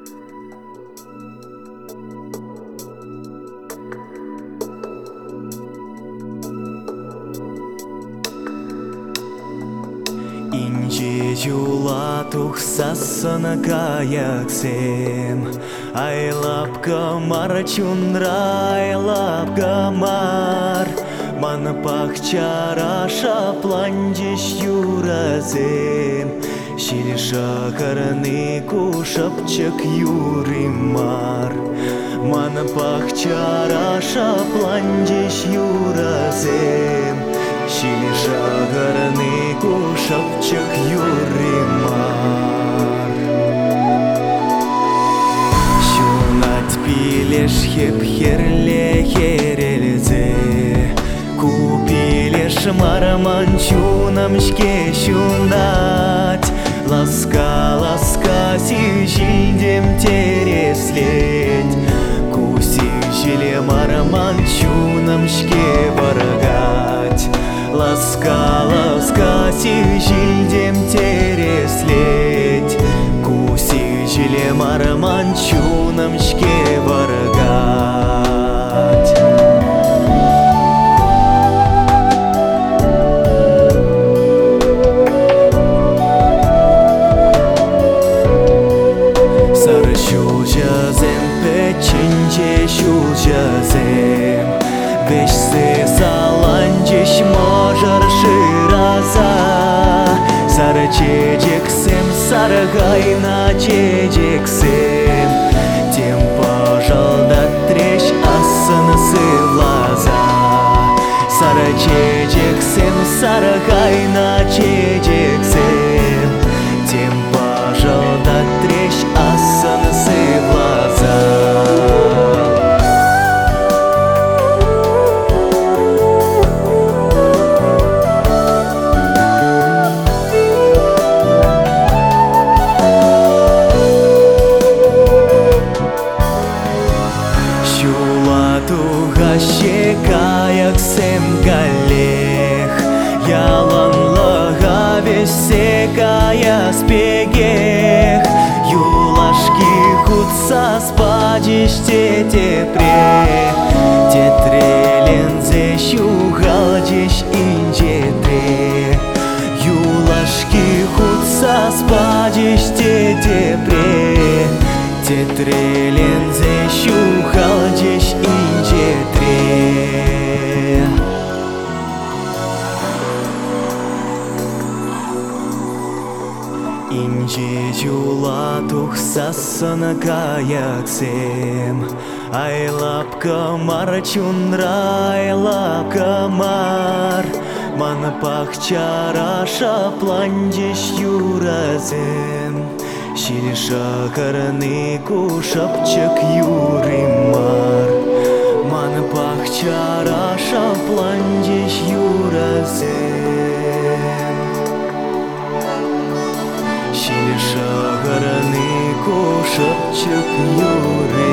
Инже жула тухсасына каяксем, айлап камар чунра айлап камар. Мана пахчара шапланжеш юразем, шили шакарны кушапчак юримар. Мана пахчара шапланжеш юразем, шили шакарны кушапчак юримар. Шунат пилеш хеп херле херелзе, купилеш марман чунамшке шунать. Ласка, ласка, сижидем тереслеть, куси жиле марман чунамшке баргать. Ласка, ласка, сижидем тереслеть, куси жиле марман чунамшке баргать. Печенче шулжазем, вешсе саланчеш можар шираза. Сары чечексем, саргайна чечексем, тем пожалда трещ асынысы влаза. Сары чечексем, саргайна чечексем, тем пожалда трещ асынысы влаза. Тугаще каяксем галех, яланлыга весе кая спегех. Юлашки хутса спадиште тепре, тетрелензе щугалдиш инжетре. Юлашки хутса спадиште тепре, тетрелензе щугалдиш инжетре. Инже жула тухсасына каяксем, айлап камар чунра айлап камар. Мана пахчара шапланжеш юразем, шили шакарны кушапчак юримар. Мана пахчара шапланжеш юразем, шили шакарны кушапчак юримар.